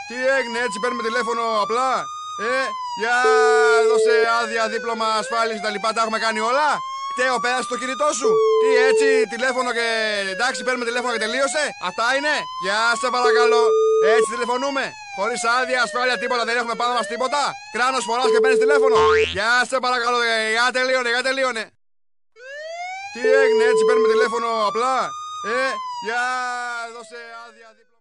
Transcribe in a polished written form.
Τι έγινε, έτσι παίρνουμε τηλέφωνο απλά? Για δώσε άδεια, δίπλωμα ασφάλιση τα λοιπά, τα έχουμε κάνει όλα. Κταίω, πέρασε το κινητό σου. Τι έτσι, τηλέφωνο και εντάξει, παίρνουμε τηλέφωνο και τελείωσε. Αυτά είναι. Γεια σε παρακαλώ. Έτσι τηλεφωνούμε. Χωρίς άδεια, ασφάλεια, τίποτα, δεν έχουμε πάνω μας τίποτα. Κράνος φοράς και παίρνεις τηλέφωνο. Γεια σε παρακαλώ, για τελείωνε. Τι έγινε, έτσι παίρνουμε τηλέφωνο απλά? Για δώσε άδεια, δίπλωμα.